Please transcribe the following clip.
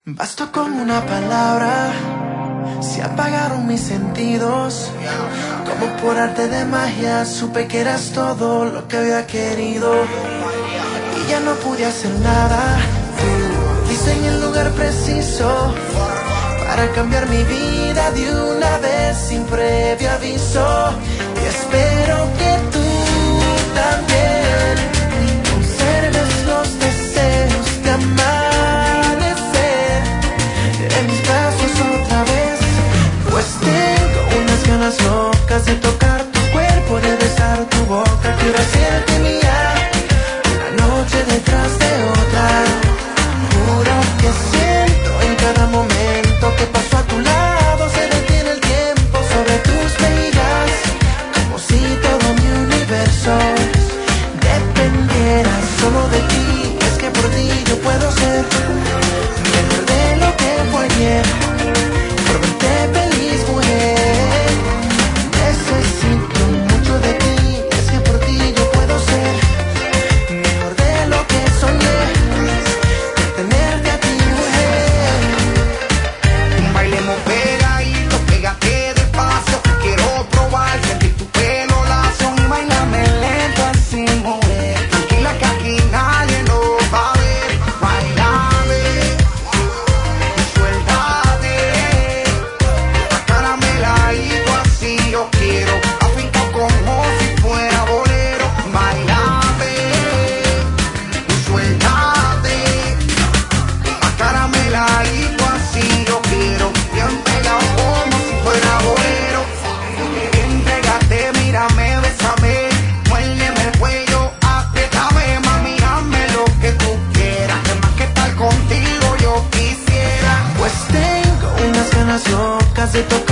Bastó con una palabra, se apagaron mis sentidos. Como por arte de magia supe que eras todo lo que había querido. Y ya no pude hacer nada, tú diste en el lugar preciso para cambiar mi vida de una vez sin previo aviso. Y espero que tú también conserves los deseos de amanecer en mis brazos otra vez, pues tengo unas ganas locas de tocar tu cuerpo, de besar tu boca. Quiero hacerte mía una noche detrás de otra. Juro que siento en cada momento que paso a tu lado, se detiene el tiempo sobre tus mejillas, como si todo mi universo dependiera solo de ti. Es que por ti yo puedo ser mejor de lo que fue ayer, por verte feliz, mujer. Necesito mucho de ti, es que por ti yo puedo ser mejor de lo que soñé, por tenerte a ti, mujer. Bailemos pegadito, pégate despacio, quiero probar, sentir tu pelo lacio y bailame lento así, mujer. Tranquila que aquí nadie nos va a ver. Bailame y suéltate, acarameladito así yo quiero, afincado como si fuera bolero. Bailame y suéltate, acarameladito así yo quiero, bien pegado como si fuera bolero. Entrégate, mírame, bésame, muérdeme el cuello, apriétame, mami, hazme lo que tú quieras, que más que estar contigo yo quisiera. Pues tengo unas ganas locas de tocar